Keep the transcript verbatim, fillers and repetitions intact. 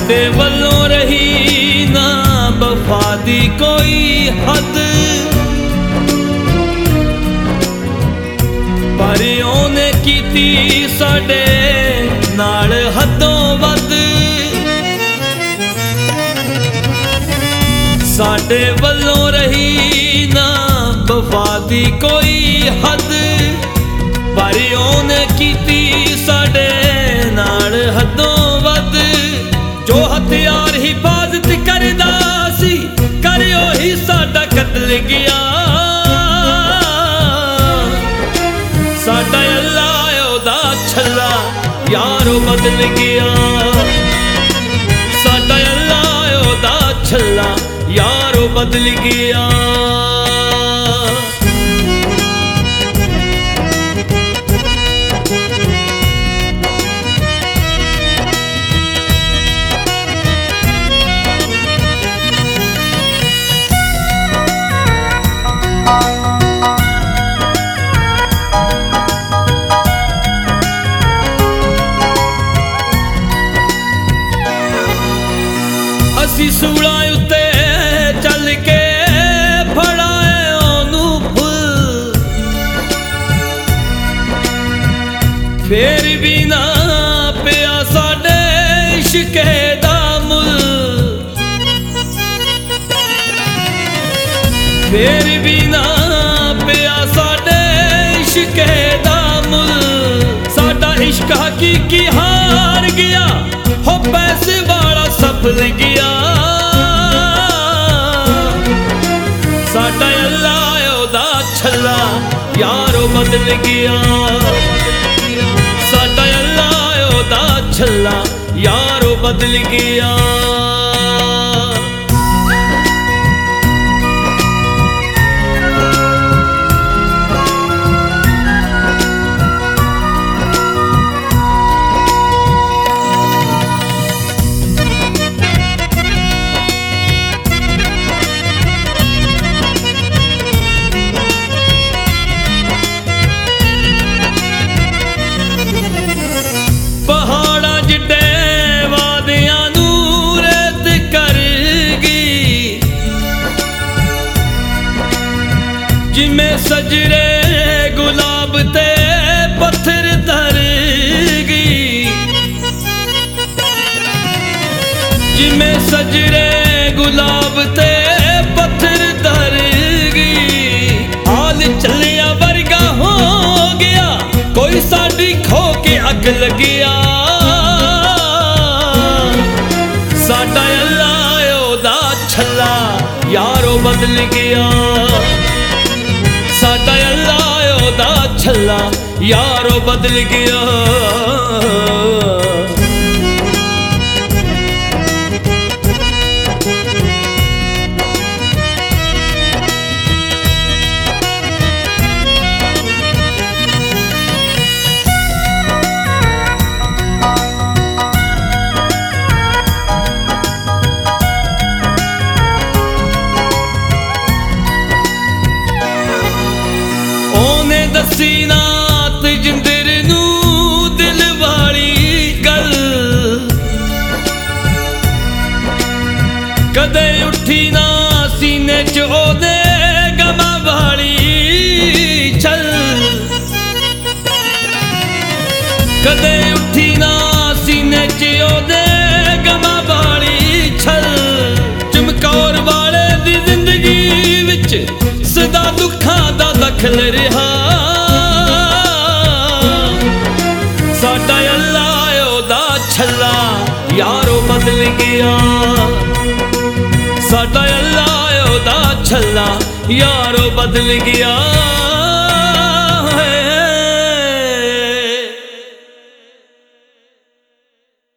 साडे वल्लों रही ना वफा दी कोई हद, पर ओने कीती साडे नाल हदों वध। साडे वल्लों रही ना वफा दी कोई हद, पर ओने कीती साडे नाल हदों वध। जो हथियार हिफाजत करदा सी कर ओही साडा कतल गया। साडा अल्लाह ओदा छल्ला यारो बदल गया। साडा अल्लाह ओदा छल्ला यारो बदल गया। असी सूला उत्ते चल के फड़ाए ओनू फुल, फिर भी ना पिया साडे इश्के दा मुल। फिर भी ना पिया साडे इश्के दा मुल। साडा इश्क हकीकी हार गया, हो पैसे वाला सफल गया। साडा अल्लाह ओदा छल्ला यारो बदल गया। साडा अल्लाह ओदा छल्ला यारो बदल गया। पहाड़ा जिड्डे वादियां नू रेत करगी, जिमें सजरे गुलाब ते पत्थर धरगी। जिमें सजरे गुलाब ते पत्थर धरगी। हाल चलिया वर्गा हो गया, कोई साडी खो के अग लगिया। साडा अल्लाह ओदा छल्ला यारो बदल गया। साडा अल्लाह ओदा छल्ला यारो बदल गया। दसी नात जिंदर नू दिल वाली गल, कदे उठी ना सीने च ओदे गमा वाली छल। कदे उठी ना सीने च ओदे गमा वाली छल। चमकौर वाले दी जिंदगी विच सदा दुखां दा दखल रहा। साडा अल्लाह ओदा छल्ला यारो बदल गया। साडा अल्लाह ओदा छल्ला यारो बदल गया।